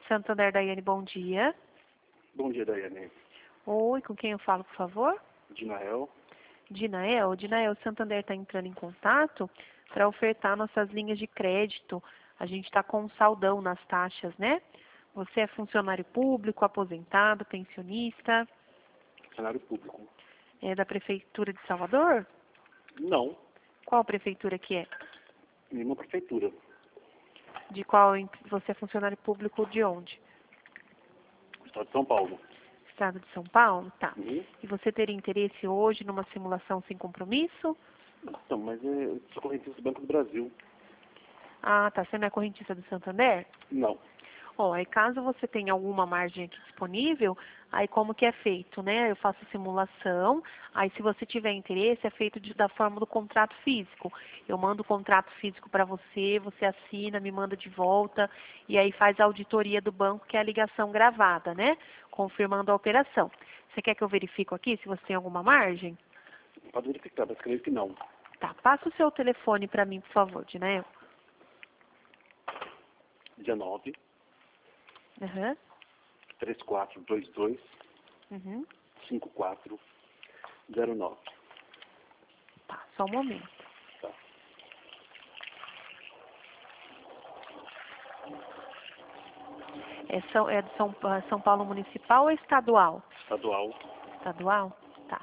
Santander, Daiane, bom dia. Bom dia, Daiane. Oi, com quem eu falo, por favor? Dinael. Dinael. Dinael, o Santander está entrando em contato para ofertar nossas linhas de crédito. A gente está com um saldão nas taxas, né? Você é funcionário público, aposentado, pensionista? Funcionário público. É da Prefeitura de Salvador? Não, Qual prefeitura que é? nenhuma prefeitura. De qual você é funcionário público de onde? Estado de São Paulo. Estado de São Paulo? Tá. Uhum. E você teria interesse hoje numa simulação sem compromisso? Então, mas eu sou correntista do Banco do Brasil. Ah, tá. Você não é correntista do Santander? Não. Ó, aí caso você tenha alguma margem aqui disponível, aí como que é feito, né? Eu faço a simulação, aí se você tiver interesse, é feito da forma do contrato físico. Eu mando o contrato físico para você, você assina, me manda de volta, e aí faz a auditoria do banco, que é a ligação gravada, né? Confirmando a operação. Você quer que eu verifique aqui se você tem alguma margem? Pode verificar, mas creio que não. Tá, passa o seu telefone para mim, por favor, Dinael. 19 Aham, 3422 uhum. 5409. Tá, só um momento. Tá. É de São Paulo Municipal ou estadual? Estadual. Estadual? Tá.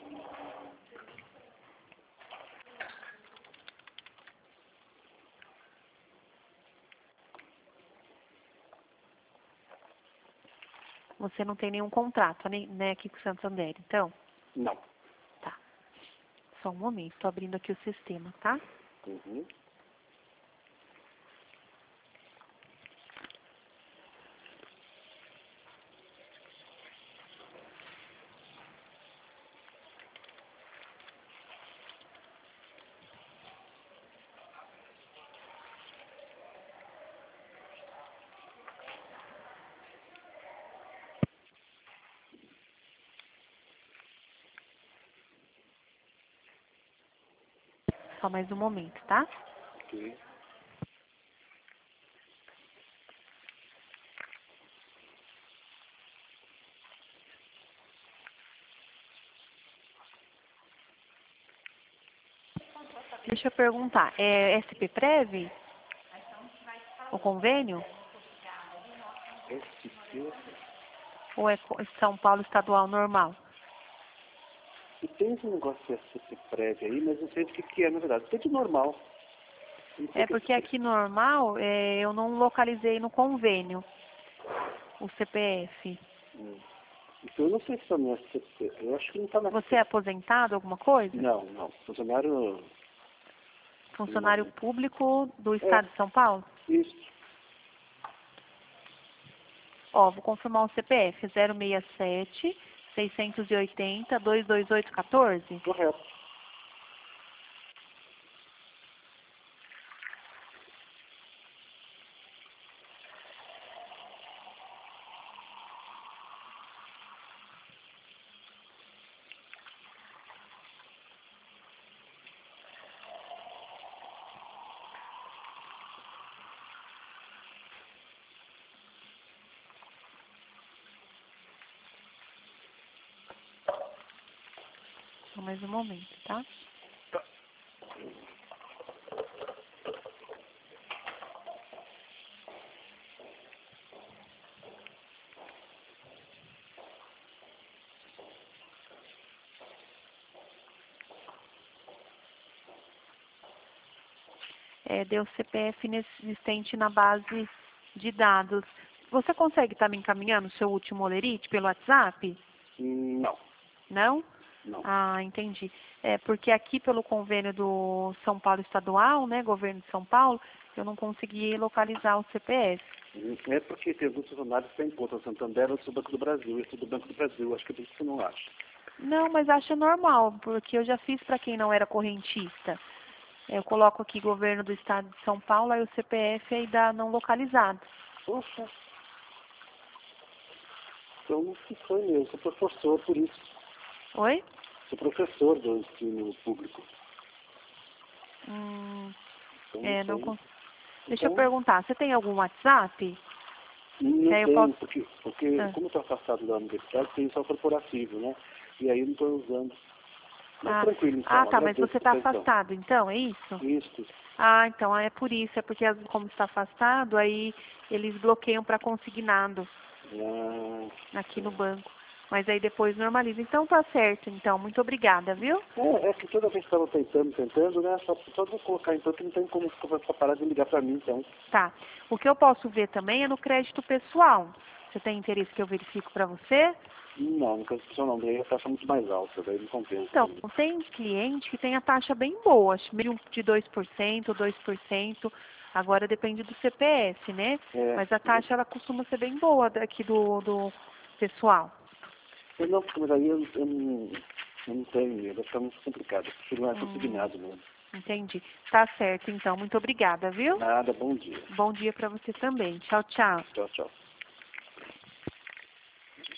Você não tem nenhum contrato, né, aqui com o Santander, então? Não. Tá. Só um momento, tô abrindo aqui o sistema, tá? Uhum. Só mais um momento, tá? Ok. Deixa eu perguntar, é SP-Prev? O convênio? SC. Ou é São Paulo Estadual normal? E tem esse negócio de SC prévio aí, mas não sei o que é, na verdade. Tem de normal. Não sei É o que porque aqui normal, eu não localizei no convênio o CPF. Então, eu não sei se está no SCP. Eu acho que não está na Você é aposentado, alguma coisa? Não, não. Funcionário. Funcionário público do É, Estado de São Paulo? isso. Ó, vou confirmar o CPF, 067 680 22814. Correto. Só mais um momento, tá? Deu CPF inexistente na base de dados. Você consegue estar me encaminhando o seu último olerite pelo WhatsApp? Não, Não? não. Ah, entendi. É porque aqui pelo convênio do São Paulo Estadual, né, governo de São Paulo, eu não consegui localizar o CPF. É porque tem alguns funcionários que têm conta no Santander, outros do Banco do Brasil. Esse do Banco do Brasil, acho que é por isso que você não acha. Não, mas acho normal, porque eu já fiz para quem não era correntista. Eu coloco aqui governo do estado de São Paulo, aí o CPF aí dá não localizado. Poxa, então não foi mesmo. Sou professor, por isso. Oi? Sou professor do ensino público. Hum, Então não não sei. Deixa eu Então, perguntar, você tem algum WhatsApp? Não Que aí eu tem, posso... porque Ah. como eu estou afastado da universidade, tem só corporativo, né? E aí eu não estou usando. Mas tranquilo, então. Tá, mas Agradeço você a está atenção. afastado, então, é isso? Isso. Então é por isso, é porque como está afastado, aí eles bloqueiam para consignado aqui no banco. Mas aí depois normaliza. Então tá certo, então. Muito obrigada, viu? É que toda vez que estava tentando, né? Só vou colocar então que não tem como parar de ligar para mim, então. Tá. O que eu posso ver também é no crédito pessoal. Você tem interesse que eu verifico para você? Não, no caso pessoal não, daí a taxa é muito mais alta, daí não compensa. Então, tem cliente que tem a taxa bem boa, acho meio de 2%, 2%. Agora depende do CPF, né? Mas a taxa ela costuma ser bem boa daqui do pessoal. Não, porque mas aí eu não tenho, vai ficar muito complicado. Eu prefiro mais consignado mesmo. Entendi. Tá certo, então. Muito obrigada, viu? Nada, bom dia. Bom dia para você também. Tchau, tchau. Tchau, tchau.